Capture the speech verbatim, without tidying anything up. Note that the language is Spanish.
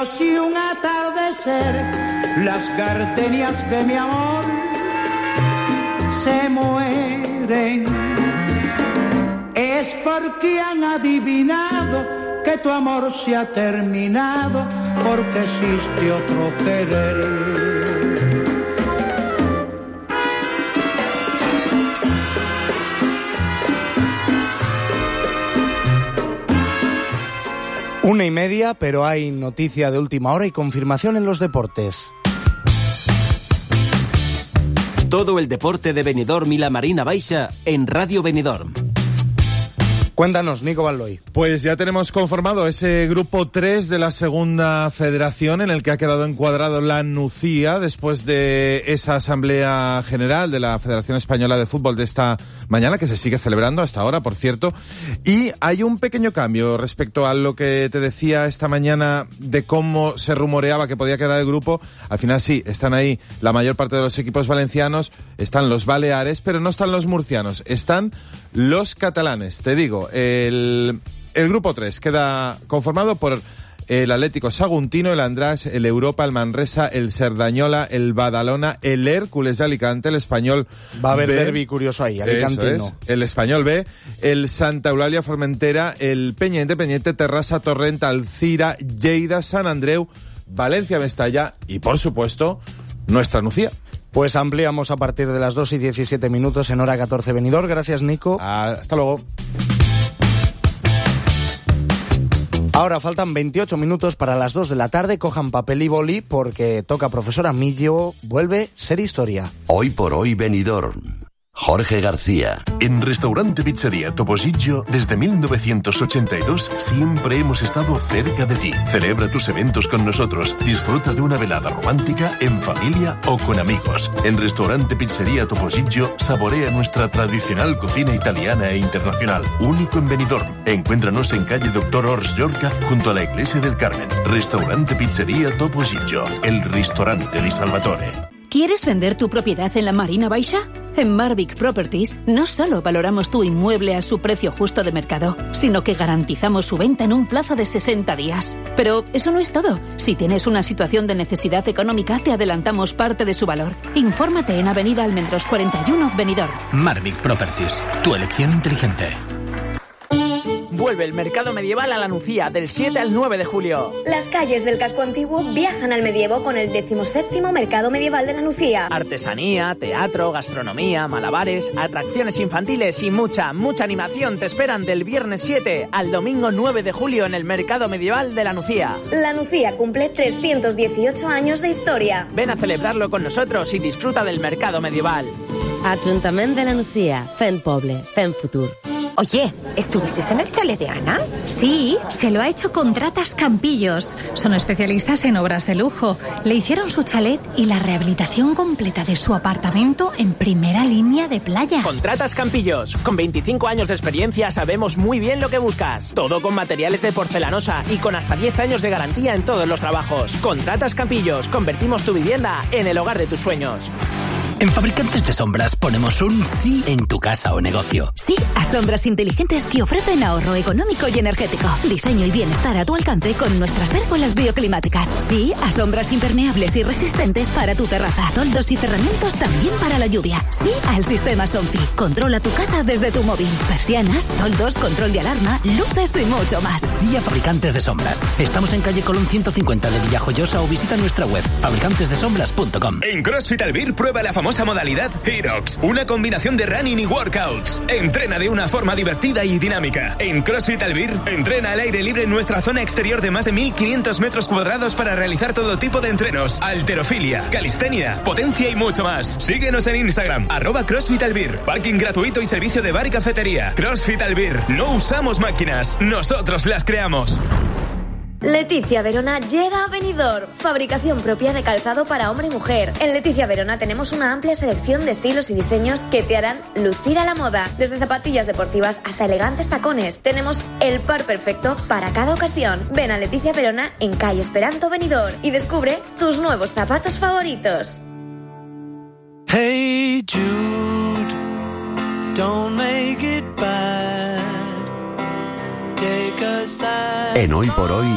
si un atardecer las gardenias de mi amor se mueren, es porque han adivinado que tu amor se ha terminado, porque existe otro querer. Una y media, pero hay noticia de última hora y confirmación en los deportes. Todo el deporte de Benidorm y la Marina Baixa en Radio Benidorm. Cuéntanos, Nico Balloy. Pues ya tenemos conformado ese grupo tres de la segunda federación, en el que ha quedado encuadrado la Nucía después de esa asamblea general de la Federación Española de Fútbol de esta mañana, que se sigue celebrando hasta ahora, por cierto. Y hay un pequeño cambio respecto a lo que te decía esta mañana de cómo se rumoreaba que podía quedar el grupo. Al final sí, están ahí la mayor parte de los equipos valencianos, están los baleares, pero no están los murcianos, están los catalanes. Te digo, el, el grupo tres queda conformado por el Atlético Saguntino, el András, el Europa, el Manresa, el Cerdañola, el Badalona, el Hércules de Alicante, el Español Va a haber B, derbi curioso ahí, alicantino. Es, el Español B, el Santa Eulalia Formentera, el Peña Independiente, Terrassa, Torrent, Alcira, Lleida, San Andreu, Valencia Mestalla y, por supuesto, nuestra Nucía. Pues ampliamos a partir de las dos y diecisiete minutos en hora catorce Benidorm. Gracias, Nico. Hasta luego. Ahora faltan veintiocho minutos para las dos de la tarde. Cojan papel y boli porque toca Profesora Millo. Vuelve Ser Historia. Hoy por hoy Benidorm. Jorge García. En Restaurante Pizzería Topollillo, desde mil novecientos ochenta y dos, siempre hemos estado cerca de ti. Celebra tus eventos con nosotros. Disfruta de una velada romántica, en familia o con amigos. En Restaurante Pizzería Topollillo, saborea nuestra tradicional cocina italiana e internacional. Único en Benidorm. Encuéntranos en calle Doctor Ors Llorca, junto a la Iglesia del Carmen. Restaurante Pizzería Topollillo, el ristorante di Salvatore. ¿Quieres vender tu propiedad en la Marina Baixa? En Marvic Properties no solo valoramos tu inmueble a su precio justo de mercado, sino que garantizamos su venta en un plazo de sesenta días. Pero eso no es todo. Si tienes una situación de necesidad económica, te adelantamos parte de su valor. Infórmate en Avenida Almendros cuarenta y uno, Benidorm. Marvic Properties, tu elección inteligente. Vuelve el mercado medieval a la Nucía del siete al nueve de julio. Las calles del casco antiguo viajan al medievo con el decimoséptimo mercado medieval de la Nucía. Artesanía, teatro, gastronomía, malabares, atracciones infantiles y mucha, mucha animación te esperan del viernes siete al domingo nueve de julio en el mercado medieval de la Nucía. La Nucía cumple trescientos dieciocho años de historia. Ven a celebrarlo con nosotros y disfruta del mercado medieval. Ajuntament de la Nucía, fent poble, fent futur. Oye, ¿estuviste en el chalet de Ana? Sí, se lo ha hecho Contratas Campillos. Son especialistas en obras de lujo. Le hicieron su chalet y la rehabilitación completa de su apartamento en primera línea de playa. Contratas Campillos. Con veinticinco años de experiencia sabemos muy bien lo que buscas. Todo con materiales de porcelanosa y con hasta diez años de garantía en todos los trabajos. Contratas Campillos. Convertimos tu vivienda en el hogar de tus sueños. En Fabricantes de Sombras ponemos un sí en tu casa o negocio. Sí a sombras inteligentes que ofrecen ahorro económico y energético. Diseño y bienestar a tu alcance con nuestras pérgolas bioclimáticas. Sí a sombras impermeables y resistentes para tu terraza. Toldos y cerramientos también para la lluvia. Sí al sistema Somfy. Controla tu casa desde tu móvil. Persianas, toldos, control de alarma, luces y mucho más. Sí a Fabricantes de Sombras. Estamos en calle Colón ciento cincuenta de Villajoyosa o visita nuestra web fabricantes de sombras punto com. En CrossFit Albir prueba la famosa modalidad Herox, una combinación de running y workouts. Entrena de una forma divertida y dinámica. En CrossFit Albir, entrena al aire libre en nuestra zona exterior de más de mil quinientos metros cuadrados para realizar todo tipo de entrenos, halterofilia, calistenia, potencia y mucho más. Síguenos en Instagram, arroba CrossFit Albir. Parking gratuito y servicio de bar y cafetería. CrossFit Albir. No usamos máquinas, nosotros las creamos. Leticia Verona llega a Benidorm. Fabricación propia de calzado para hombre y mujer. En Leticia Verona tenemos una amplia selección de estilos y diseños que te harán lucir a la moda. Desde zapatillas deportivas hasta elegantes tacones. Tenemos el par perfecto para cada ocasión. Ven a Leticia Verona en calle Esperanto Benidorm y descubre tus nuevos zapatos favoritos. Hey Jude, don't make it bad. Take a side. En Hoy por Hoy,